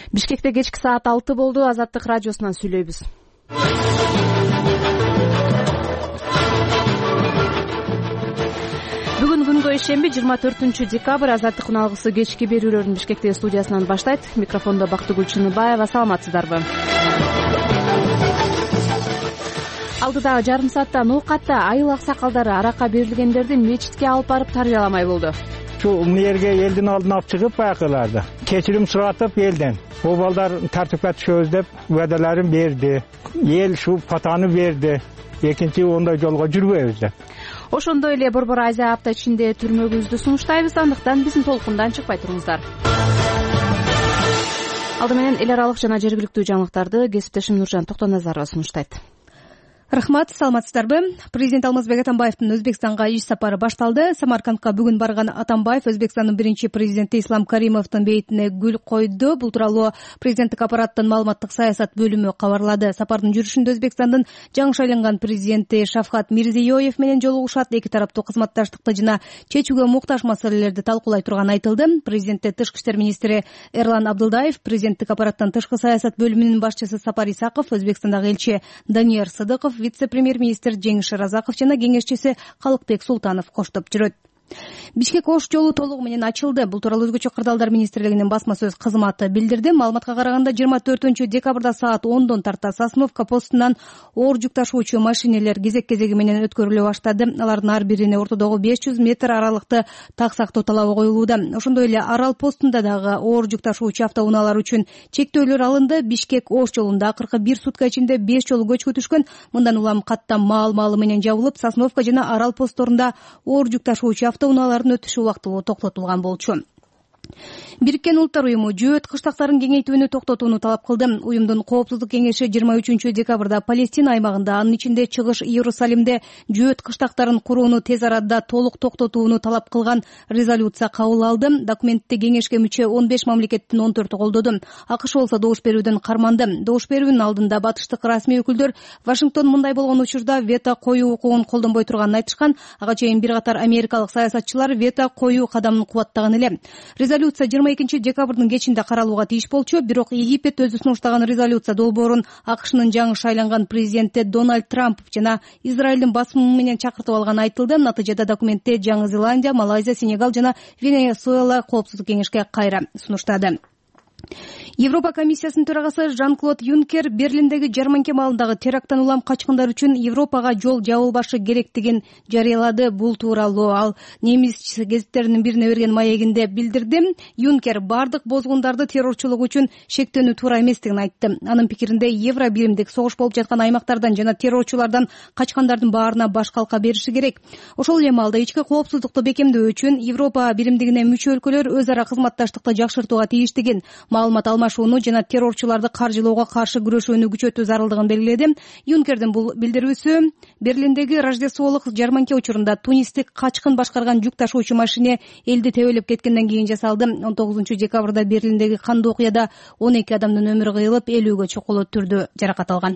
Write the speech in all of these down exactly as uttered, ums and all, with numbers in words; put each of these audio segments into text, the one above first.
Бишкекте кечки саат алты болду. Азаттык радиосунан сүйлөйбүз. Бүгүн күнгө ишемби жыйырма төртүнчү декабрь. Азаттык уналгысы кечки берүүлөрүн Бишкектеги студиясынан баштайт. Микрофондо Бактыгүл Чыныбаева. Саламатсыздарбы? Алдыдагы жарым саатта Нукатта айыл аксакалдары арака берилгендерди мечитке алып барып тарбияламай болду. Şu yerге elden aldın alып çıkıp bayakılardı. Keçirim сұратып elden. O balдар tartipka düşöz деп vədələrin verdi. El şu patanı verdi. Ekinci onda jolga жүрбөйбүз деп. Ошондой эле борбор айза апта ичинде түрмөгүбүздү сунуштайбыз, андыктан биздин толкундан чыкпай туруңуздар. Алды менен эл аралык жана жергиликтүү жаңылыктарды кесиптешим Нуржан Токтоназарова сунуштайт. Рахмат, саламатсыздарбы? Президент Алмазбек Атамбаевдин Өзбекстанга иш сапары башталды. Самаркандка бүгүн барган Атамбаев Өзбекстандын биринчи президенти Ислам Каримовдун бейитине гүл койду. Бул тууралуу президенттик аппараттын маалыматтык саясат бөлүмү кабарлады. Сапардын жүрүшүндө Өзбекстандын жаңы шайланган президенти Шавкат Мирзиёев менен жолугушат. Эки тараптуу кызматташтыкты жана чечүүгө муктаж маселелерди талкуулай турганы айтылды. Президентте тышкы иштер министри Эрлан Абдылдаев, президенттик аппараттын тышкы саясат бөлүмүнүн башчысы Сапар Исаков, Өзбекстандагы элчи Данияр Сыдыков, вице-премьер-министр Жеңиш Разаков жана кеңешчиси Калыкбек Султанов коштоп жүрөт. Бишкек Ош жолу толугу менен ачылды. Бул тууралуу Өзгөчө кырдаалдар министрлигинин басма сөз кызматы билдирди. Маалыматка караганда жыйырма төртүнчү декабрда саат ондон тарта Сосновка постунан оор жүк ташуучу машинелер кезек-кезеги менен өткөрүлө баштады. Алардын ар бирине ортодогу беш жүз метр аралыкты так сактоо талабы коюлууда. Ошондой эле Арал постунда дагы оор жүк ташуучу автоунаалар үчүн чектөөлөр алынды. Бишкек Ош жолунда акыркы бир сутка ичинде беш жолу көчкү түшкөн. Мындан улам каттам маал-маалы менен жабылып, Сосновка жана Арал постторунда оор жүк ташуучу автоунаалардын өтүшү убактылуу токтотулган болчу. Бириккен Улуттар уюму жөөт кыштактарын кеңейтүүнү токтотууну талап кылды. Уюмдун коопсуздук кеңеши жыйырма үчүнчү декабрда Палестина аймагында, анын ичинде Чыгыш Иерусалимде жөөт кыштактарын курууну тез арада толук токтотууну талап кылган резолюция кабыл алды. Документти кеңешке мүчө он беш мамлекеттин он төртү колдоду. АКШ болсо добуш берүүдөн карманды. Добуш берүүнүн алдында батыштык расмий өкүлдөр Вашингтон мындай болгон учурда вето коюу укугун колдонбой турганын айтышкан. Ага чейин бир катар америкалык саясатчылар вето коюу кадамын кубаттаган эле. Резолюция жыйырма экинчи декабрдын кечинде каралууга тийиш болчу, бирок Египет өзү сунуштаган резолюция долбоорун АКШнын жаңы шайланган президенти Дональд Трамп жана Израилдин басымы менен чакыртып алганы айтылды. Натыйжада документте Жаңы Зеландия, Малайзия, Сенегал жана Венесуэла коопсуздук кеңешке кайра сунуштады. Европа комиссиясынын төрагасы Жан-Клод Юнкер Берлиндеги жарманке маалындагы теракттан улам качкындар үчүн Европага жол жабылбашы керектигин жарыялады. Бул тууралуу ал немис гезиттеринин бирине берген маегинде билдирди. Юнкер бардык бозгундарды террорчулук үчүн шектөөнү туура эместигин айтты. Анын пикиринде евро биримдик согуш болуп жаткан аймактардан жана террорчулардан качкандардын баарына баш калка бериши керек. Ошол эле маалда ички коопсуздукту бекемдөө үчүн Европа биримдигине мүчө өлкөлөр өз ара кызматташтыкты жакшыртууга тийиштигин, маалымат алмашууну жана террорчуларды каржылоого каршы күрөшүүнү күчөтүү зарылдыгын белгиледи. Юнкердин бул билдирүүсү Берлиндеги Рождестволук жарманке учурунда тунистик качкын башкарган жүк ташуучу машине элди тебелеп кеткенден кийин жасалды. он тогузунчу декабрда Берлиндеги кандуу окуяда он эки адамдын өмүрү кыйылып, элүүгө чукулуу түрдө жаракат алган.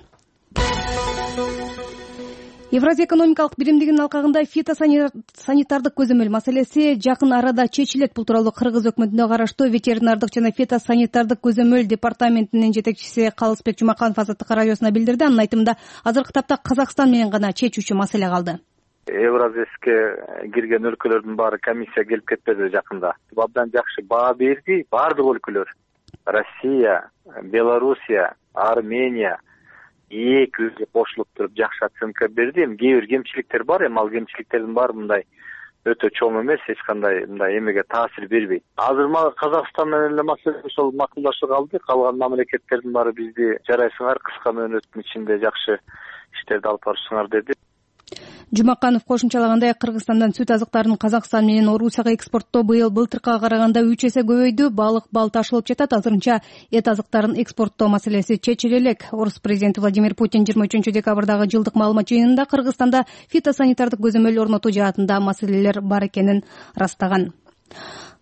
Евразия экономикалык биримдигинин алкагында фитосанитардык көзөмөл маселеси жакын арада чечилет. Бул тууралуу Кыргыз өкмөтүнө караштуу ветеринардык жана фитосанитардык көзөмөл департаментинин жетекчиси Калысбек Жумаканов Азаттык радиосуна билдирди. Анын айтымында азыркы тапта Казакстан менен гана чечүүчү маселе калды. Евразияске кирген өлкөлөрдүн баары комиссия келип кетпеди жакында. Абдан жакшы баа берди баардык өлкөлөр. Россия, Белоруссия, Армения эки өзү кошулуп туруп жакшы оценка берди. Эми кээ бир кемчиликтер бар, эми ал кемчиликтердин баары мындай өтө чоң эмес, эч кандай мындай эмеге таасир бербейт. Азыр Казакстан менен эле маселе ошол макулдашып калды. Калган мамлекеттердин баары бизди жарайсыңар, кыска мөөнөттүн ичинде жакшы иштерди алып барышыңар деди. Жумаканов кошумчалагандай, Кыргызстандан сүт азыктарын Казакстан менен Орусияга экспорттоо быйыл былтыркыга караганда үч эсе көбөйдү. Балык бал ташылып жатат. Азырынча эт азыктарын экспорттоо маселеси чечиле элек. Орус президенти Владимир Путин жыйырма үчүнчү декабрдагы жылдык маалымат жыйынында Кыргызстанда фитосанитардык көзөмөл орнотуу жаатында маселелер бар экенин ырастаган.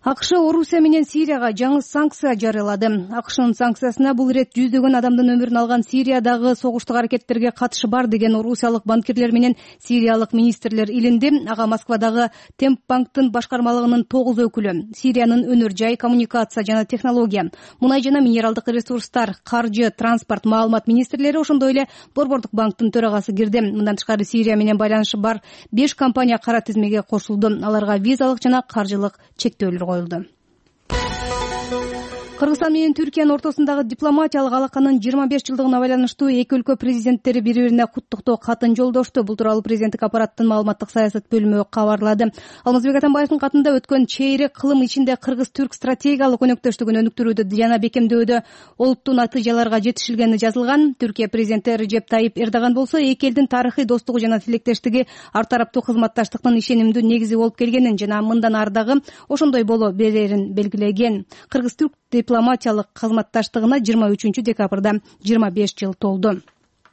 АКШ Орусия менен Сирияга жаңы санкция жарыялады. АКШнын санкциясына бул ирет жүздөгөн адамдын өмүрүн алган Сириядагы согуштук аракеттерге катышы бар деген орусиялык банкирлер менен сириялык министрлер илинди. Ага Москвадагы Темпбанктын башкармалыгынын тогуз өкүлү, Сириянын өнөр жай, коммуникация жана технология, мунай жана минералдык ресурстар, каржы, транспорт, маалымат министрлери, ошондой эле Борбордук банктын төрагасы кирди. Мындан тышкары Сирия менен байланышы бар беш компания кара тизмеге кошулду. Аларга визалык жана каржылык чектөөлөр коюлду. Кыргызстан менен Түркиянын ортосундагы дипломатиялык алаканын жыйырма беш жылдыгына байланыштуу эки өлкө президенттери бири-бирине куттуктоо катын жолдошту. Бул тууралуу президенттик аппараттын маалыматтык саясат бөлүмү кабарлады. Алмазбек Атамбаевдин катында өткөн чейрек кылым ичинде кыргыз-түрк стратегиялык өнөктөштүгүн өнүктүрүүдө жана бекемдөөдө олуттуу натыйжаларга жетишилгени жазылган. Түркия президенти Режеп Тайип Эрдоган болсо эки элдин тарыхый достугу жана тилектештиги ар тараптуу кызматташтыктын ишенимдүү негизи болуп келгенин жана мындан ары дагы ошондой боло берерин белгилеген. Кыргыз-түрк дипломатиялык кызматташтыгына жыйырма үчүнчү декабрда жыйырма беш жыл толду.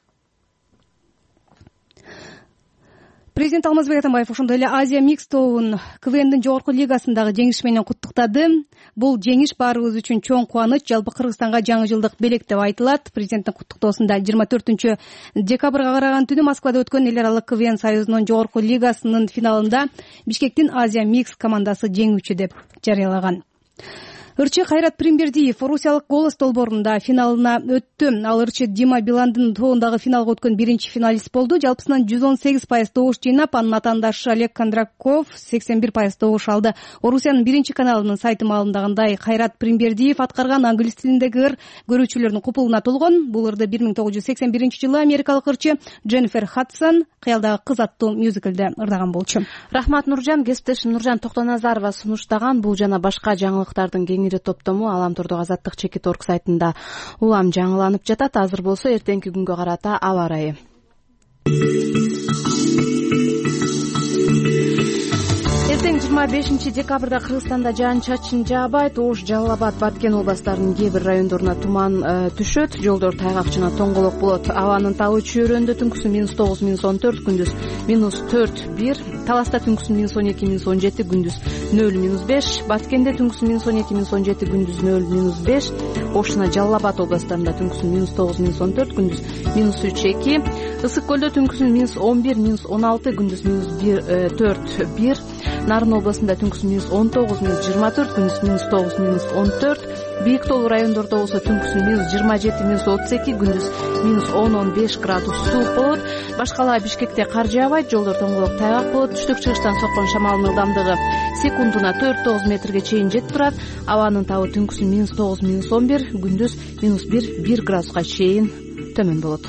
Президент Алмазбек Атамбаев ошондой эле Азия Микс тобун КВНдин жогорку лигасындагы жеңиш менен куттуктады. Бул жеңиш баарыбыз үчүн чоң кубаныч, жалпы Кыргызстанга жаңы жылдык белек деп айтылат. Президенттин куттуктоосунда жыйырма төртүнчү декабрга караган түнү Москвада өткөн эл аралык КВН союзунун жогорку лигасынын финалында Бишкектин Азия Микс командасы жеңүүчү деп жарыялаган. Ырчы Кайрат Примбердиев орусиялык голос долбоорунда финалына өттү. Ал ырчы Дима Биландын тобундагы финалга өткөн биринчи финалист болду. Жалпысынан жүз он сегиз пайыз добуш жыйнап, анын атаандашы Олег Кондраков сексен бир пайыз добуш алды. Орусиянын биринчи каналынын сайты маалымдагандай, Кайрат Примбердиев аткарган англис тилиндеги ыр көрүүчүлөрдүн купулуна толгон. Бул ырды бир миң тогуз жүз сексен биринчи жылы америкалык ырчы Дженнифер Хадсон Кыялдагы кыз аттуу мюзиклде ырдаган болчу. Рахмат Нуржан. Кесиптешим Нуржан Токтоназарова сунуштаган бул жана башка жаңылыктардын кеңири топтому Аламтордук Азаттык чекит орг сайтында улам жаңыланып жатат. Азыр болсо эртеңки күнгө карата аба ырайы. Эртең жыйырма бешинчи декабрда Кыргызстанда жаан-чачын жаабайт. Ош, Жалал Абад, Баткен областарынын кээ бир райондоруна туман түшөт. Жолдор тайгак жана тоңголок болот. Абанын табы чөйрөндө түнкүсү минус тогуз, минус он төрт, күндүз минус төрт, бир. Таласта түнкүсү минус он эки, минус он жети, күндүз нөл, минус беш. Баткенде түнкүсү минус он эки, минус он жети, күндүз нөл, минус беш. Ош жана Жалал Абад областарында түнкүсү минус тогуз, минус он төрт, күндүз минус үч, эки. Ысык көлдө түнкүсү минус он бир, минус он алты, күндүз минус төрт, бир. Нарын областында түнкүсү минус он тогуз, минус жыйырма төрт, күндүз минус тогуз, минус он төрт. Бийик тоолуу райондордо болсо түнкүсү минус жыйырма жети, минус отуз эки, күндүз минус он он беш градус суук болот. Башкала Бишкекте кар жаабайт, жолдор тоңголок тайгак болот. Түштүк чыгыштан соккон шамалдын ылдамдыгы секундуна төрт тогуз метрге чейин жетип турат. Абанын табы түнкүсү минус тогуз, минус он бир, күндүз минус бир, бир градуска чейин төмөн болот.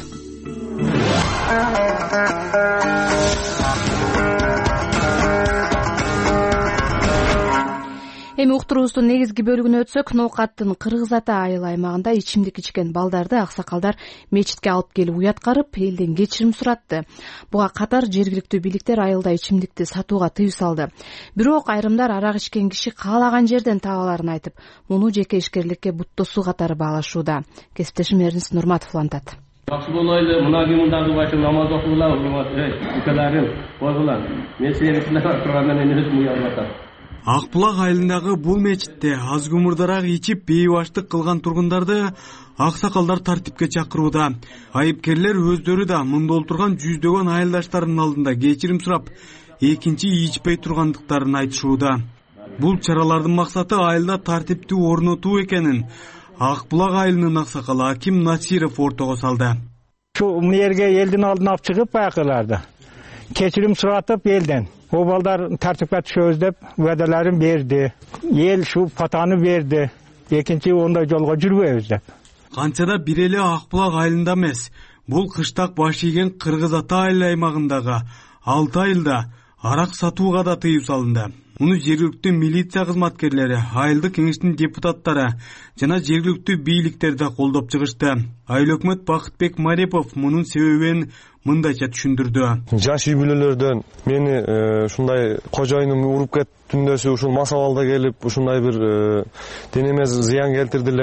Эми уктуруубуздун негизги бөлүгүнө өтсөк, Ноокаттын Кыргыз Ата айыл аймагында ичимдик ичкен балдарды аксакалдар мечитке алып келип уяткарып, элден кечирим суратты. Буга катар жергиликтүү бийликтер айылда ичимдикти сатууга тыюу салды. Бирок айрымдар арак ичкен киши каалаган жерден таба аларын айтып, муну жеке ишкерликке буттосуу катары баалашууда. Кесиптешим Эрнис Нурматов улантат. Бакшы болойлу, мына кимдагы башым намаз окугула, укаларым, болгулар. Мен сени кылап тургандан эми өзүм уялып атам. Ак булак айылындагы бул мечитте аз гумурдараак ичип бейбаштык кылган тургундарды аксакалдар тартипке чакырууда. Айыпкерлер өздөрү да мында олтурган жүздөгөн айылдаштарынын алдында кечирим сурап, экинчи ичпей тургандыктарын айтышууда. Бул чаралардын максаты айылда тартипти орнотуу экенин Ак булак айылынын аксакалы Аким Насиров ортого салды. Şu yerге элдин алдына алып чыгып байкыларды. Кечирим суратып элден. O balдар tartipке түшөбүз деп уәделерин берди. Ел şu патаны берди. Экинчи ондай жолго жүрбөйбүз деп. Канчада бир эле Ак булак айылында эмес, бул кыштак баш ийген Кыргыз Ата айыл аймагындагы алты айылда арак сатууга да тыюу салынды. Муну жергиликтүү милиция кызматкерлери, айылдык кеңештин депутаттары жана жергиликтүү бийликтер да колдоп чыгышты. Айыл өкмөт Бакытбек Марепов мунун себебин мындайча түшүндүрдү. Жаш үй бүлөлөрдөн мени ушундай кожоюнум уруп кет түндөсү ушул масабалда келип ушундай бир денеме зыян келтирди эле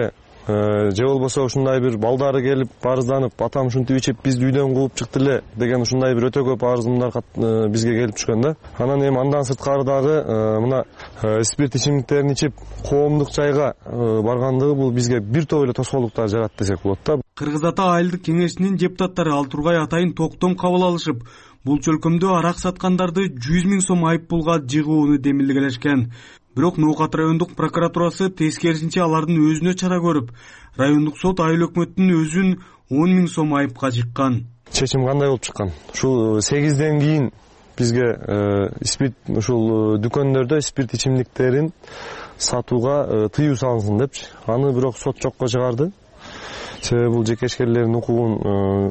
же болбосо ушундай бир балдары келип арызданып, атам ушинтип ичип бизди үйдөн кууп чыкты эле деген ушундай бир өтө көп арызымдар бизге келип түшкөн да. Анан эми андан сырткары дагы мына спирт ичимдиктерин ичип коомдук жайга баргандыгы бул бизге бир топ эле тоскоолдуктар жаратты десек болот да. Кыргыз Ата айылдык кеңешинин депутаттары ал Тургай Атайын токтом кабыл алышып, бул чөлкөмдө арак саткандарды жүз миң сом айып пулга жыгууну демилгелешкен. Бирок Ноокат райондук прокуратурасы тескерисинче алардын өзүнө чара көрүп, райондук сот айыл өкмөттүн өзүн он миң сом айыпка жыккан. Чечим кандай болуп чыккан? Ушул сегизден кийин бизге спирт ушул дүкөндөрдө спирт ичимдиктерин сатууга тыюу салынсын депчи. Аны бирок сот жокко чыгарды. Себеби бул жекешкерлердин укугун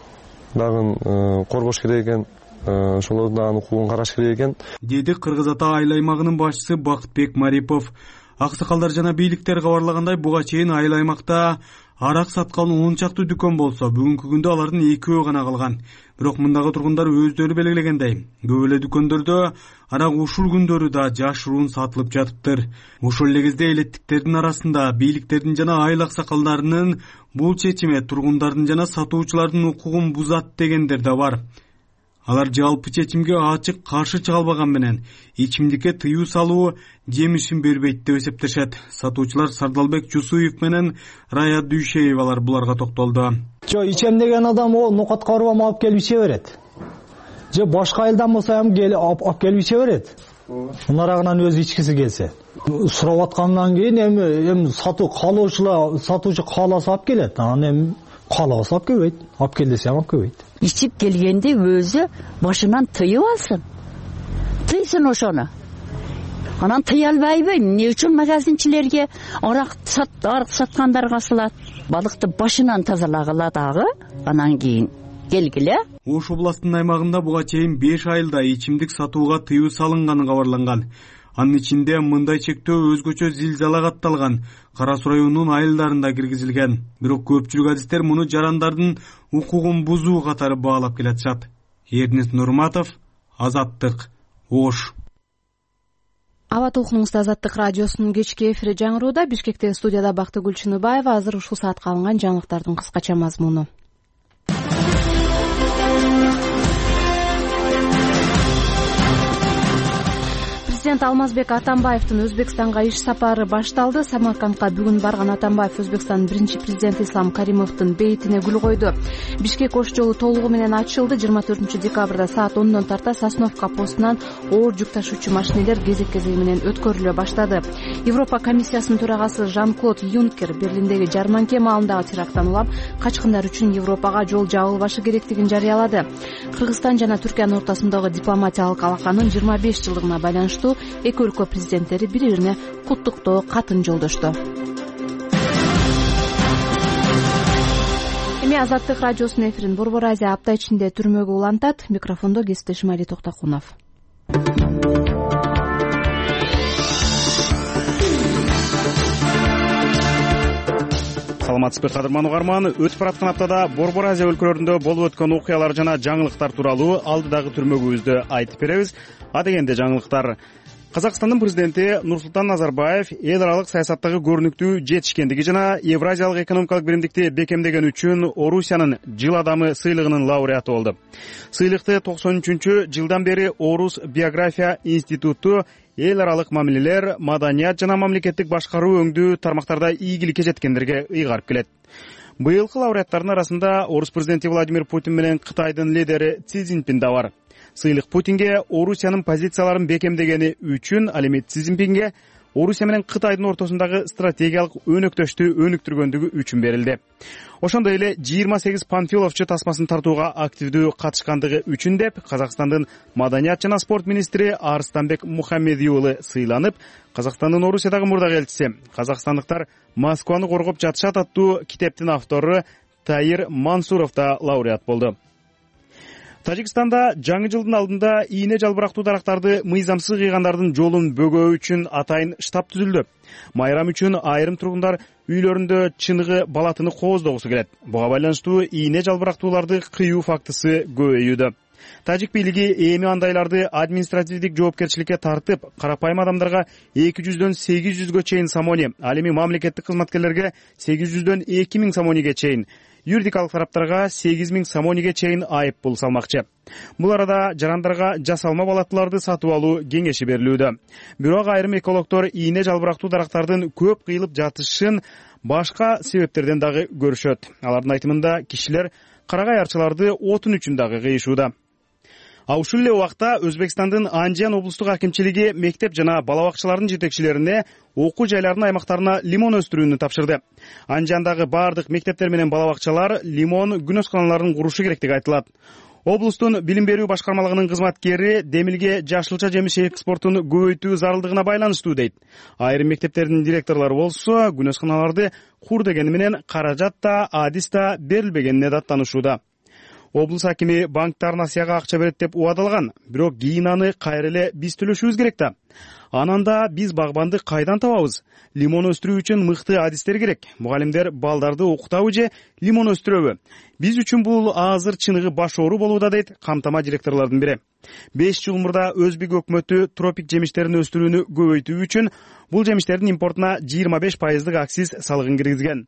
дагы коргош керек экен, ошолордун дагы укугун караш керек экен, деди Кыргыз Ата айыл аймагынын башчысы Бакытбек Марипов. Аксакалдар жана бийликтер кабарлагандай, буга чейин айыл аймакта арак саткан он чакты дүкөн болсо, бүгүнкү күндө алардын экөө гана калган. Бирок мындагы тургундар өздөрү белгилегендей, көп эле дүкөндөрдө арак ушул күндөрү да жашыруун сатылып жатыптыр. Ошол эле кезде элеттиктердин арасында бийликтердин жана айыл аксакалдарынын бул чечиме тургундардын жана сатуучулардын укугун бузат дегендер да бар. Алар жалпы чечимге ачык каршы чыга албаган менен ичимдикке тыюу салуу жемишин бербейт деп эсептешет. Сатуучулар Сардалбек Жусуев менен Рая Дүйшеевалар буларга токтолду. Жо ичем деген адам о Ноокатка барбам алып келип иче берет. Же башка айылдан болсо ham келип алып келип иче берет. Унарагынан өзү ичкиси келсе. Сурап аткандан кийин эми эми сатуу каалоочулар, сатуучу кааласа алып келет. Анан эми каалабаса алып келбейт. Алып кел десе алып келбейт. Ичип келгенде өзү башынан тыйып алсын. Тыйсын ошону. Анан тыя албайбы? Эмне үчүн магазинчилерге арак сат, арак саткандарга салат? Балыкты башынан тазалагыла дагы, анан кийин келгиле. Ош областынын аймагында буга чейин беш айылда ичимдик сатууга тыюу салынганы кабарланган. Анын ичинде мындай чектөө өзгөчө Зилзала катталган Кара Суу районунун айылдарында киргизилген. Бирок көпчүлүк адистер муну жарандардын укугун бузуу катары баалап келатышат. Эрнест Нурматов, Азаттык, Ош. Аба толкунуңузда Азаттык радиосунун кечки эфири жаңырууда. Бишкекте студияда Бактыгүл Чыныбаева. Азыр ушул саатка алынган жаңылыктардын кыскача мазмуну. Президент Алмазбек Атамбаевдин Өзбекстанга иш сапары башталды. Самаркандка бүгүн барган Атамбаев Өзбекстандын биринчи президенти Ислам Каримовдун бейитине гүл койду. Бишкек Ош жолу толугу менен ачылды. жыйырма төртүнчү декабрда саат ондон тарта Сосновка постунан оор жүк ташуучу машинелер кезек-кезеги менен өткөрүлө баштады. Европа комиссиясынын төрагасы Жан-Клод Юнкер Берлиндеги жарманке маалындагы теракттан улам качкындар үчүн Европага жол жабылбашы керектигин жарыялады. Кыргызстан жана Түркиянын ортосундагы дипломатиялык алаканын жыйырма беш жылдыгына байланыштуу эки өлкө президенттери бири-бирине куттуктоо катын жолдошту. Эми Азаттык радиосунун эфирин Борбор Азия апта ичинде түрмөгө улантат. Микрофондо кесиптешим Али Токтокунов. Саламатсызбы кадырман угарман, өтүп бараткан аптада Борбор Азия өлкөлөрүндө болуп өткөн окуялар жана жаңылыктар тууралуу алдыдагы түрмөгүбүздө айтып беребиз. А дегенде жаңылыктар: Казакстандын президенти Нурсултан Назарбаев эл аралык саясаттагы көрүнүктүү жетишкендиги жана Евразиялык экономикалык биримдикти бекемдеген үчүн Орусиянын жыл адамы сыйлыгынын лауреаты болду. Сыйлыкты токсон үчүнчү жылдан бери Орус биография институту эл аралык мамилелер, маданият жана мамлекеттик башкаруу өңдүү тармактарда ийгиликке жеткендерге ыйгарып келет. Быйылкы лауреаттардын арасында Орус президенти Владимир Путин менен Кытайдын лидери Си Цзиньпин да бар. Сыйлык Путинге Орусиянын позицияларын бекемдегени үчүн, ал эми Си Цзиньпинге Орусия менен Кытайдын ортосундагы стратегиялык өнөктөштү өнүктүргөндүгү үчүн берилди. Ошондой эле жыйырма сегиз панфиловчу тасмасын тартууга активдүү катышкандыгы үчүн деп Казакстандын маданият жана спорт министри Арыстанбек Мухаммедий уулу сыйланып, Казакстандын Орусиядагы мурдагы элчиси, казакстандыктар Москваны коргоп жатышат аттуу китептин автору Таир Мансуров да лауреат болду. Тажикстанда жаңы жылдын алдында ийне жалбырактуу дарактарды мыйзамсыз кыйгандардын жолун бөгөө үчүн атайын штаб түзүлдү. Майрам үчүн айрым тургундар үйлөрүндө чыныгы балатыны кооздогусу келет. Буга байланыштуу ийне жалбырактууларды кыюу фактысы көбөйүүдө. Тажик бийлиги эми андайларды административдик жоопкерчиликке тартып, карапайым адамдарга эки жүздөн сегиз жүзгө чейин сомони, ал эми мамлекеттик кызматкерлерге сегиз жүздөн эки миң сомониге чейин, юридикалык тараптарга сегиз миң сомониге чейин айып пул салмакчы. Бул арада жарандарга жасалма балаттыларды сатып алуу кеңеши берилүүдө. Бирок айрым экологдор ийне жалбырактуу дарактардын көп кыйылып жатышын башка себептерден дагы көрүшөт. Алардын айтымында кишилер карагай арчыларды отун үчүн дагы кыйышууда. А ушул эле убакта Өзбекстандын Анжан облустук акимчилиги мектеп жана бала бакчалардын жетекчилерине окуу жайларынын аймактарына лимон өстүрүүнү тапшырды. Анжандагы бардык мектептер менен бала бакчалар лимон күнөсканаларын курушу керектиги айтылат. Облустун билим берүү башкармалыгынын кызматкери демилге жашылча жемиш экспортун көбөйтүү зарылдыгына байланыштуу дейт. Айрым мектептердин директорлору болсо күнөсканаларды кур дегени менен каражат да, адис да берилбегенине даттанышууда. Облус акими банктар насыяга акча берет деп убадалаган, бирок кийин аны кайра эле биз төлөшүбүз керек да. Ананда биз багбанды кайдан табабыз? Лимон өстүрүү үчүн мыкты адистер керек. Мугалимдер балдарды окутабы же лимон өстүрөбү? Биз үчүн бул азыр чыныгы баш оору болууда дейт камтама директорлордун бири. беш жыл мурда Өзбек өкмөтү тропик жемиштерин өстүрүүнү көбөйтүү үчүн бул жемиштердин импортуна жыйырма беш пайыздык акциз салыгын киргизген.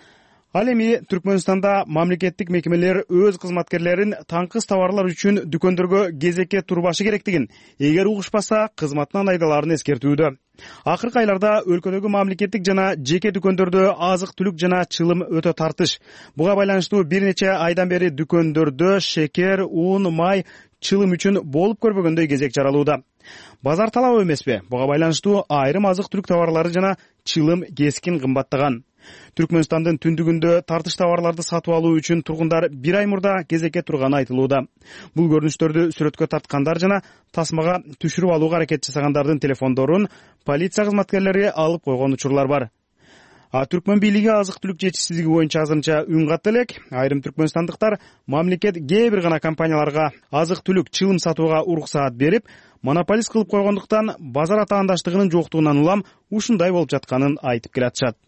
Ал эми Түркмөнстанда мамлекеттик мекемелер өз кызматкерлерин таңкыс товарлар үчүн дүкөндөргө кезекке турбашы керектигин, эгер угушпаса кызматынан айдалаарын эскертүүдө. Акыркы айларда өлкөдөгү мамлекеттик жана жеке дүкөндөрдө азык-түлүк жана чылым өтө тартыш. Буга байланыштуу бир нече айдан бери дүкөндөрдө шекер, ун, май, чылым үчүн болуп көрбөгөндөй кезек жаралууда. Базар талап эмеспи? Буга байланыштуу айрым азык-түлүк товарлары жана чылым кескин кымбаттаган. Түркмөнстандын түндүгүндө тартыш товарларды сатып алуу үчүн тургундар бир ай мурда кезекке турганы айтылууда. Бул көрүнүштөрдү сүрөткө тарткандар жана тасмага түшүрүп алууга аракет жасагандардын телефондорун полиция кызматкерлери алып койгон учурлар бар. А Түркмөн бийлиги азык-түлүк жетишсиздиги боюнча азырынча үн катты элек. Айрым түркмөнстандыктар мамлекет кээ бир гана компанияларга азык-түлүк чылым сатууга уруксаат берип, монополист кылып койгондуктан базар атаандаштыгынын жоктугунан улам ушундай болуп жатканын айтып келатышат.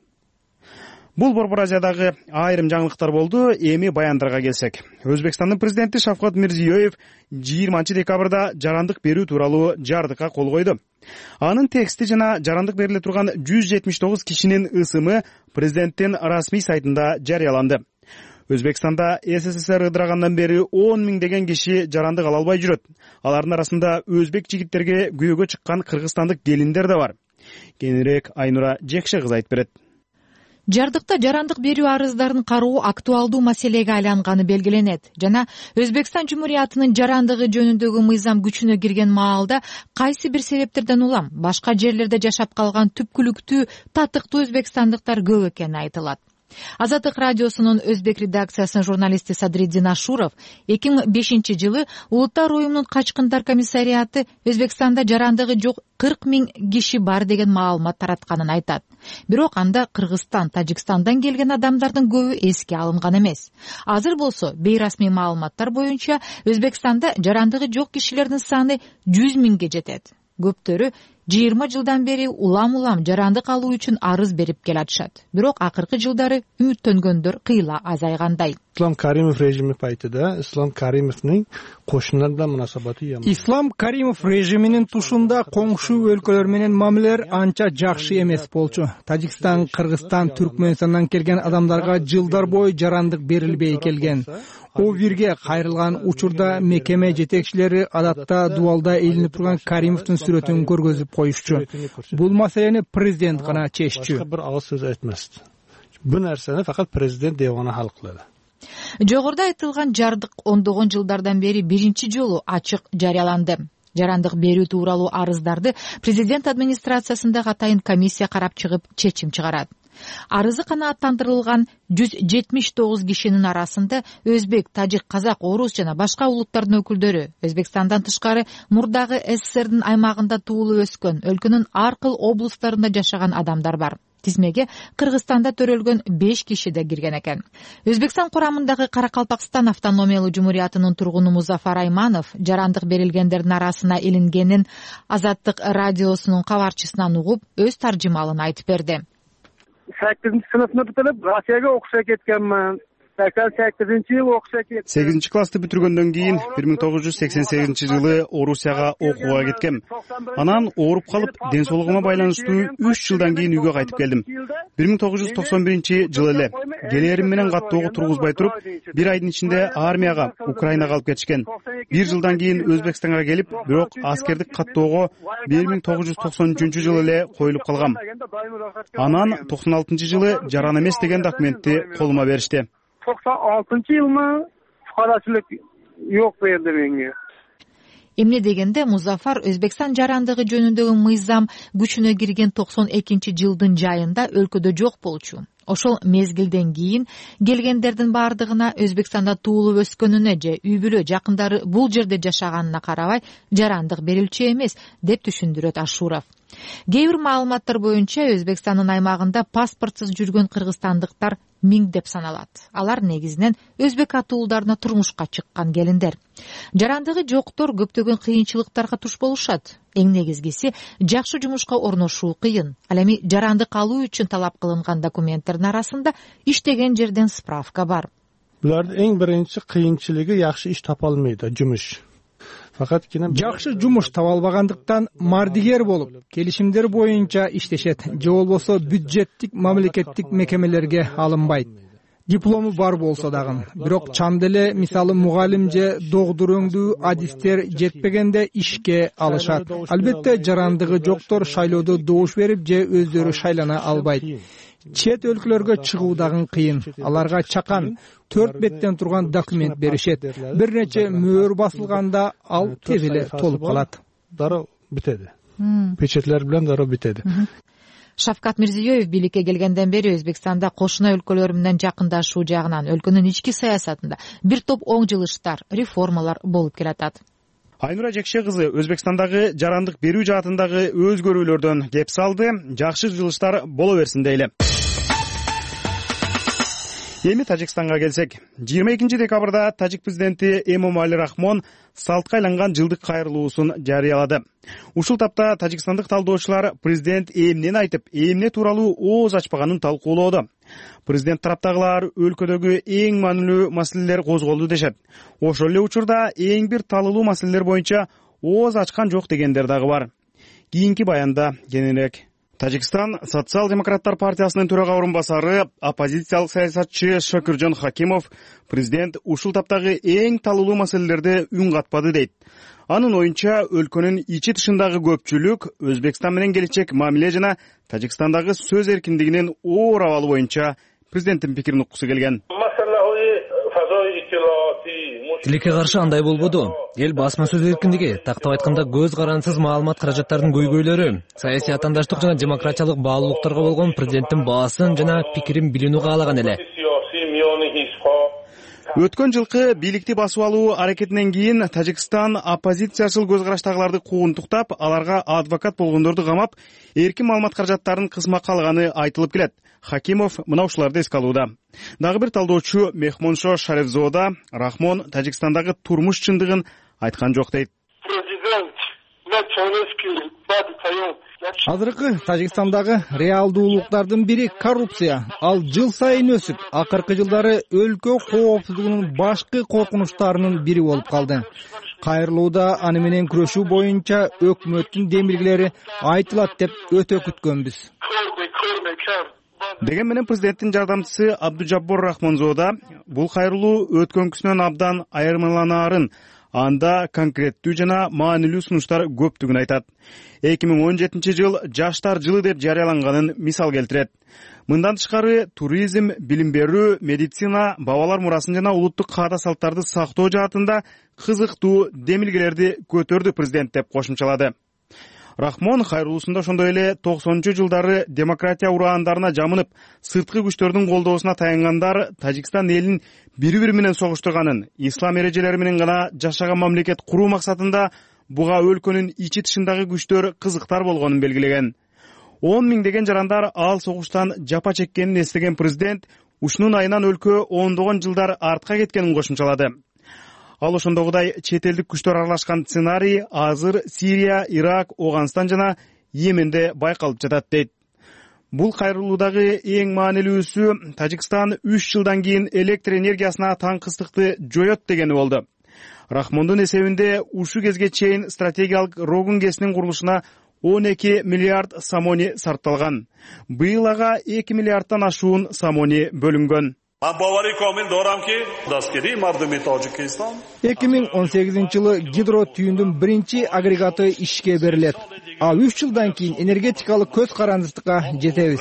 Бул Борбор Азиядагы айрым жаңылыктар болду. Эми баяндарга келсек. Өзбекстандын президенти Шавкат Мирзиёев жыйырманчы декабрда жарандык берүү тууралуу жардыкка кол койду. Анын тексти жана жарандык бериле турган жүз жетимиш тогуз кишинин ысымы президенттин расмий сайтында жарыяланды. Өзбекстанда СССР ыдырагандан бери он миңдеген киши жарандык ала албай жүрөт. Алардын арасында өзбек жигиттерге күйөөгө чыккан кыргызстандык келиндер да бар. Кененирээк Айнура Жекше кыз айтып берет. Жардыкта жарандык берүү арыздарын кароо актуалдуу маселеге айланганы белгиленет жана Өзбекстан Жумуриятынын жарандыгы жөнүндөгү мыйзам күчүнө кирген маалда кайсы бир себептерден улам башка жерлерде жашап калган түпкүлүктүү татыктуу өзбекстандыктар көп экени айтылат. Азаттык радиосунун өзбек редакциясынын журналисти Садриддин Ашуров эки миң бешинчи жылы Улуттар уюмунун качкындар комиссариаты Өзбекстанда жарандыгы жок кырк миң киши бар деген маалымат таратканын айтат. Бирок анда Кыргызстан, Тажикстандан келген адамдардын көбү эске алынган эмес. Азыр болсо бейрасмий маалыматтар боюнча Өзбекстанда жарандыгы жок кишилердин саны жүз миңге жетет. Көптөрү жыйырма жылдан бери улам-улам жарандык алуу үчүн арыз берип келатышат. Бирок акыркы жылдары үмүттөнгөндөр кыйла азайгандай. Ислам Каримов режими пайтыда Ислам Каримовдун кошуналарда мунасабаты жаман. Ислам Каримов режиминин тушунда коңшу өлкөлөр менен мамилелер анча жакшы эмес болчу. Тажикстан, Кыргызстан, Түркмөнстандан келген адамдарга жылдар бою жарандык берилбей келген. О бирге кайрылган учурда мекеме жетекчилери адатта дубалда илинип турган Каримовдун сүрөтүн көргөзүп коюшчу. Бул маселени президент гана чеччү. Бир агыз сөз айтмаст. Бу нерсени факат президент девана хал кылат. Жогоруда айтылган жардык ондогон жылдардан бери биринчи жолу ачык жарыяланды. Жарандык берүү тууралуу арыздарды президент администрациясында атайын комиссия карап чыгып чечим чыгарат. Арызы канааттандырылган жүз жетимиш тогуз кишинин арасында өзбек, тажик, казак, орус жана башка улуттардын өкүлдөрү, Өзбекстандан тышкары мурдагы СССРдин аймагында туулуп өскөн, өлкөнүн ар кыл облустарында жашаган адамдар бар. Тизмеге Кыргызстанда төрөлгөн беш киши да кирген экен. Өзбекстан курамындагы Каракалпакстан автономиялуу жумуриятынын тургуну Музафар Айманов жарандык берилгендердин арасына илингенин Азаттык радиосунун кабарчысынан угуп, өз таржымалын айтып берди. sakkizinchi sinfni bitirib Rossiyaga o'qishga ketganman. сегизинчи классты бүтүргөндөн кийин бир миң тогуз жүз сексен сегизинчи жылы Орусияга окууга кеткем. Анан ооруп калып, ден соолугума байланыштуу үч жылдан кийин үйгө кайтып келдим. бир миң тогуз жүз токсон биринчи жылы эле келээрим менен каттоого тургузбай туруп, бир айдын ичинде армияга, Украинага алып кетишкен. Бир жылдан кийин Өзбекстанга келип, бирок аскердик каттоого бир миң тогуз жүз токсон үчүнчү жылы эле коюлуп калгам. Анан токсон алтынчы жылы жаран эмес деген документти колума беришти. токсон алтынчы жылмы фукарачылык жок берди менге. Эмне дегенде Музафар Өзбекстан жарандыгы жөнүндөгү мыйзам күчүнө кирген токсон экинчи жылдын жайында өлкөдө жок болчу. Ошол мезгилден кийин келгендердин бардыгына Өзбекстанда туулуп өскөнүнө же үй бүлө жакындары бул жерде жашаганына карабай жарандык берилчү эмес деп түшүндүрөт Ашуров. Кээ бир маалыматтар боюнча Өзбекстандын аймагында паспортсуз жүргөн кыргызстандыктар миңдеп саналат. Алар негизинен өзбек атуулдарына турмушка чыккан келиндер. Жарандыгы жоктор көптөгөн кыйынчылыктарга туш болушат. Эң негизгиси жакшы жумушка орношуу кыйын. Ал эми жарандык алуу үчүн талап кылынган документтердин арасында иштеген жерден справка бар. Булардын эң биринчи кыйынчылыгы жакшы иш тапа алмайды, жумуш. Жакшы жумуш таба албагандыктан мардигер болуп, келишимдер боюнча иштешет, же болбосо бюджеттик мамлекеттик мекемелерге алынбайт. Диплому бар болсо дагы, бирок чам деле мисалы мугалим же догдурөңдүү адистер жетпегенде ишке алышат. Албетте жарандыгы жоктор шайлоодо добуш берип же өздөрү шайлана албайт. Чет өлкөлөргө чыгуу дагы кыйын. Аларга чакан төрт беттен турган документ беришет. Бир нече мөөр басылганда ал тез эле толуп калат. Дароо бүтөдү. Печатлер менен дароо бүтөдү. Шавкат Мирзиёев бийликке келгенден бери Өзбекстанда кошуна өлкөлөр менен жакындашуу жагынан өлкөнүн ички саясатында бир топ оң жылыштар, реформалар болуп келатат. Айнура Жекше кызы Өзбекстандагы жарандык берүү жаатындагы өзгөрүүлөрдөн кеп салды. Жакшы жылыштар боло берсин дейли. Эми Тажикстанга келсек, жыйырма экинчи декабрда Тажик президенти Эмомали Рахмон салтка айланган жылдык кайрылуусун жарыялады. Ушул тапта тажикстандык талдоочулар президент эмнени айтып, эмне тууралуу ооз ачпаганын талкуулоодо. Президент тараптагылар өлкөдөгү эң маанилүү маселелер козголду дешет. Ошол эле учурда эң бир талылуу маселелер боюнча ооз ачкан жок дегендер дагы бар. Кийинки баянда кененирээк. Тажикстан социал-демократтар партиясынын төрага орун басары, оппозициялык саясатчы Шокиржон Хакимов президент ушул таптагы эң талуулуу маселелерди үн катпады дейт. Анын оюнча өлкөнүн ичи тышындагы көпчүлүк Өзбекстан менен келечек мамиле жана Тажикстандагы сөз эркиндигинин оор абалы боюнча президенттин пикирин уккусу келген. Тилекке каршы андай болбоду. Эл басма сөз эркиндиги, тактап айтканда көз карансыз маалымат каражаттарынын көйгөйлөрү, саясий атандаштык жана демократиялык баалуулуктарга болгон президенттин баасын жана пикирин билүүнү каалаган эле. Өткөн жылкы бийликти басып алуу аракетинен кийин Тажикстан оппозициячыл көз караштагыларды куугунтуктап, аларга адвокат болгондорду камап, эркин маалымат каражаттарын кысмакка алганы айтылып келет. Хакимов мына ушуларды эске алууда. Дагы бир талдоочу Мехмоншо Шарефзода Рахмон Тажикстандагы турмуш чындыгын айткан жок дейт. Азыркы Тажикстандагы реалдуулуктардын бири коррупция. Ал жыл сайын өсүп, акыркы жылдары өлкө коопсуздугунун башкы коркунучтарынын бири болуп калды. Кайрылууда аны менен күрөшүү боюнча өкмөттүн демилгелери айтылат деп өтө күткөнбүз. Деген менен президенттин жардамчысы Абдужаббор Рахмонзода бул кайрылуу өткөнкүсүнөн абдан айырмаланаарын, анда конкреттүү жана маанилүү сунуштар көптүгүн айтат. эки миң он жетинчи жыл жаштар жылы деп жарыяланганын мисал келтирет. Мындан тышкары туризм, билим берүү, медицина, бабалар мурасын жана улуттук каада салттарды сактоо жаатында кызыктуу демилгелерди көтөрдү президент деп кошумчалады. Рахмон кайрылуусунда ошондой эле токсонунчу жылдары демократия ураандарына жамынып, сырткы күчтөрдүн колдоосуна таянгандар Тажикстан элин бири-бири менен согуштурганын, ислам эрежелери менен гана жашаган мамлекет куруу максатында буга өлкөнүн ичи тышындагы күчтөр кызыктар болгонун белгилеген. он миңдеген жарандар ал согуштан жапа чеккенин эстеген президент ушунун айынан өлкө ондогон жылдар артка кеткенин кошумчалады. Ал ошондогудай чет элдик күчтөр аралашкан сценарий азыр Сирия, Ирак, Оганстан жана Йеменде байкалып жатат дейт. Бул кайрылуудагы эң маанилүүсү Тажикстан үч жылдан кийин электр энергиясына таңкыстыкты жоет дегени болду. Рахмондун эсебинде ушул кезге чейин стратегиялык Рогун КЭСинин курулушуна он эки миллиард сомони сарпталган. Быйыл ага эки миллиардтан ашуун сомони бөлүнгөн. эки миң он сегизинчи жылы гидро түйүндүн биринчи агрегаты ишке берилет. Ал үч жылдан кийин энергетикалык көз карандычтыкка жетебиз,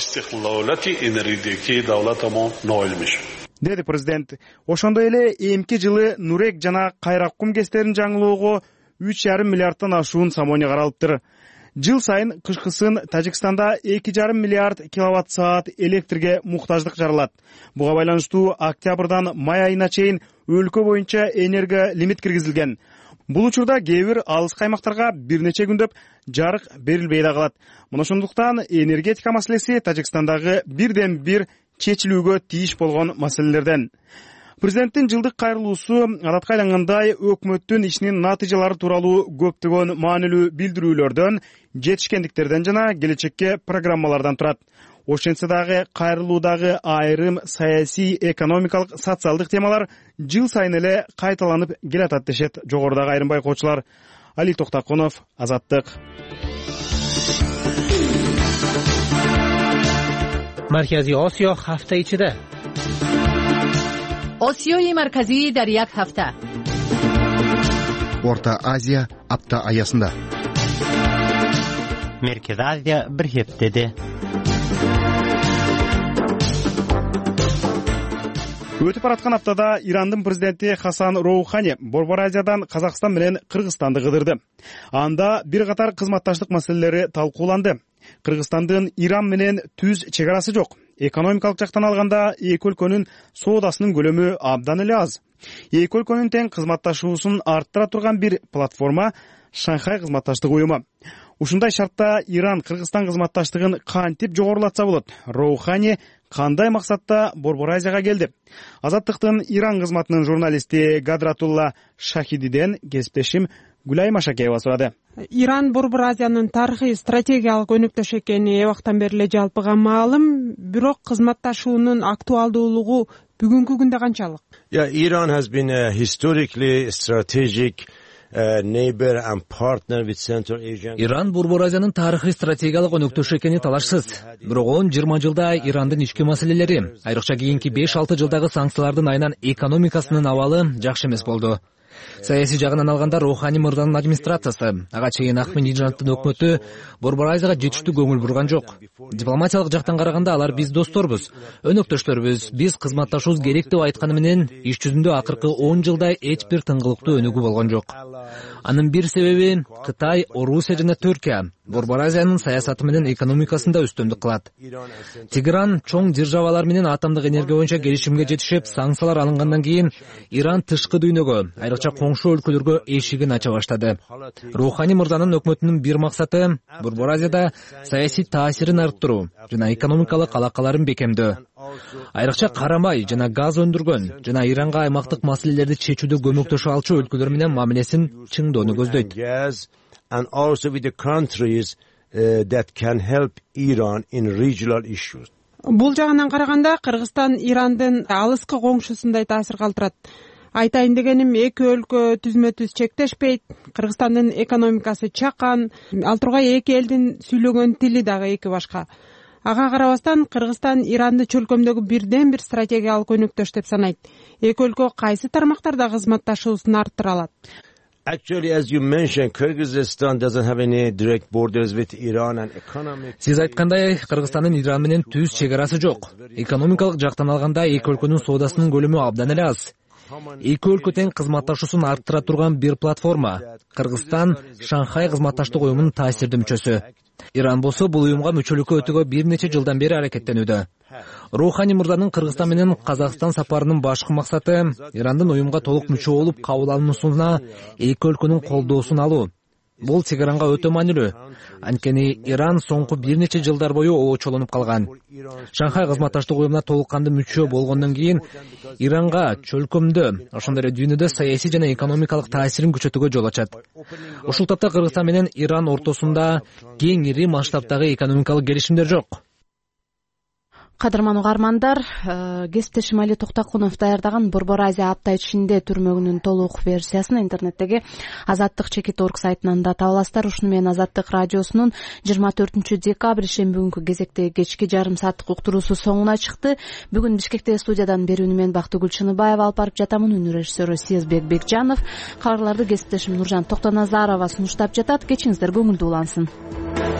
деди президент. Ошондой эле эмки жылы Нурек жана Кайраккум КЭСтерин жаңылоого үч жарым миллиардтан ашуун сомони каралыптыр. Жыл сайын кышкысын Тажикстанда эки жарым миллиард киловатт саат электрге муктаждык жаралат. Буга байланыштуу октябрдан май айына чейин өлкө боюнча энерго лимит киргизилген. Бул учурда кээ бир алыс каймактарга бир нече күндөп жарык берилбей да калат. Мына ошондуктан энергетика маселеси Тажикстандагы бирден бир чечилүүгө тийиш болгон маселелерден. Президенттин жылдык кайрылуусу адатка айлангандай өкмөттүн ишинин натыйжалары тууралуу көптөгөн маанилүү билдирүүлөрдөн, жетишкендиктерден жана келечекке программалардан турат. Ошентсе дагы кайрылуудагы айрым саясий, экономикалык, социалдык темалар жыл сайын эле кайталанып келатат дешет жогорудагы айрым байкоочулар. Али Токтакунов, Азаттык. Markaziy Osiyo hafta ichida. Osiyoyi markaziy dar yak hafta. Орта Азия апта аясында. Merkezi Азия bir heftede. Өтүп бараткан аптада Ирандын президенти Хасан Роухани Борбор Азиядан Казакстан менен Кыргызстанды кыдырды. Анда бир катар кызматташтык маселелери талкууланды. Кыргызстандын Иран менен түз чегарасы жок. Экономикалык жактан алганда эки өлкөнүн соодасынын көлөмү абдан эле аз. Эки өлкөнүн тең кызматташуусун арттыра турган бир платформа Шанхай кызматташтык уюму. Ушундай шартта Иран Кыргызстан кызматташтыгын кантип жогорулатса болот? Роухани кандай максатта Борбор Азияга келди? Азаттыктын Иран кызматынын журналисти Гадратулла Шахидиден кесиптешим Гүлай Машакеева сурады. Иран Борбор Азиянын тарыхый стратегиялык өнөктөш экени эбактан бери эле жалпыга маалым, бирок кызматташуунун актуалдуулугу бүгүнкү күндө канчалык? Yeah, Iran has been a historically strategic uh, neighbor and partner with Central Asia. Иран Борбор Азиянын тарыхый стратегиялык өнөктөш экени талашсыз. Бирок он жыйырма жылда Ирандын ички маселелери, айрыкча кийинки беш алты жылдагы санкциялардын айынан экономикасынын абалы жакшы эмес болду. Саясий жагынан алганда Роухани мырзанын администрациясы, ага чейин Ахмединежадтын өкмөтү Борбор Азияга жетиштүү көңүл бурган жок. Дипломатиялык жактан караганда алар биз досторбуз, өнөктөштөрбүз, биз кызматташуубуз керек деп айтканы менен иш жүзүндө акыркы он жылда эч бир тыңгылыктуу өнүгүү болгон жок. Анын бир себеби Кытай, Орусия жана Түркия Борбор Азиянын саясаты менен экономикасында үстөмдүк кылат. Тегеран чоң державалар менен атомдук энергия боюнча келишимге жетишип, санкциялар алынгандан кийин Иран тышкы дүйнөгө, айрыкча коңшу өлкөлөргө эшигин ача баштады. Роухани мырзанын өкмөтүнүн бир максаты Борбор Азияда саясий таасирин арттыруу жана экономикалык алакаларын бекемдөө. Айрыкча карамай жана газ өндүргөн жана Иранга аймактык маселелерди чечүүдө көмөктөшө алчу өлкөлөр менен мамилесин чыңдоону көздөйт. And also with the countries uh, that can help Iran in regional issues. Бул жагынан караганда Кыргызстан Ирандын алыскы коңшусундай таасир калтырат. Айтайын дегеним, эки өлкө түзмө-түз чектешпейт. Кыргызстандын экономикасы чакан, ал тургай эки элдин сүйлөгөн тили дагы эки башка. Ага карабастан Кыргызстан Иранды чөлкөмдөгү бирден бир стратегиялык өнөктөш деп санайт. Эки өлкө кайсы тармактарда кызматташуусун арттыра алат? Actually, as you mentioned, Kyrgyzstan doesn't have any direct borders with Iran and economic. Сиз айткандай, Кыргызстандын Иран менен түз чегарасы жок. Экономикалык жактан алганда эки өлкөнүн соодасынын көлөмү абдан эле аз. Эки өлкө тең кызматташуусун арттыра турган бир платформа. Кыргызстан Шанхай кызматташтык уюмунун таасирдүү мүчөсү. Иран болсо бул уюмга мүчөлүккө өтүүгө бир нече жылдан бери аракеттенүүдө. Роухани мырзанын Кыргызстан менен Казакстан сапарынын башкы максаты Ирандын уюмга толук мүчө болуп кабыл алынуусуна эки өлкөнүн колдоосун алуу. Бул Тегеранга өтө маанилүү. Анткени Иран соңку бир нече жылдар бою оочолонуп калган. Шанхай кызматташтык уюмуна толук кандуу мүчө болгондон кийин Иранга чөлкөмдө, ошондой эле дүйнөдө саясий жана экономикалык таасирин күчөтүүгө жол ачат. Ушул тапта Кыргызстан менен Иран ортосунда кең ири масштабтагы экономикалык келишимдер жок. кадырман угармандар, кесиптешим Али Токтокунов даярдаган Борбор Азия апта ичинде түрмөгүнүн толук версиясын интернеттеги Азаттык чекит точка орг сайтынан да таба аласыздар. Ушуну менен Азаттык радиосунун жыйырма төртүнчү декабрь шемби күнкү кезектеги кечки жарым сааттык уктуруусу соңуна чыкты. Бүгүн Бишкектеги студиядан берүүнү мен Бактыгүл Чыныбаева алып барып жатамын. Үнү режиссеру Сезбек Бекжанов. Кабарларды кесиптешим Нуржан Токтоназарова сунуштап жатат. Кечиңиздер көңүлдүү улансын.